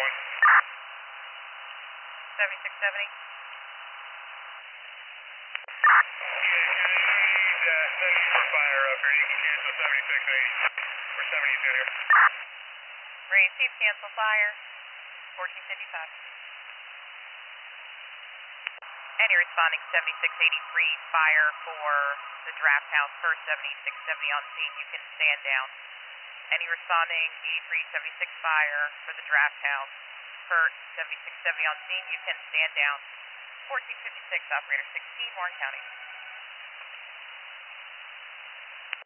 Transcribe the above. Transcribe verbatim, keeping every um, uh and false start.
seventy-six seventy. Uh, sending for fire up here. You can cancel seventy-six eighty. Or seventy is good here. Receive, cancel fire. fourteen fifty-five. And you're responding seventy-six eighty-three, fire for the draft house, first seventy-six seventy on scene, you can stand down. Any responding eighty-three seventy-six fire for the draft house, first seventy-six seventy on scene, you can stand down. fourteen fifty-six, operator sixteen, Warren County.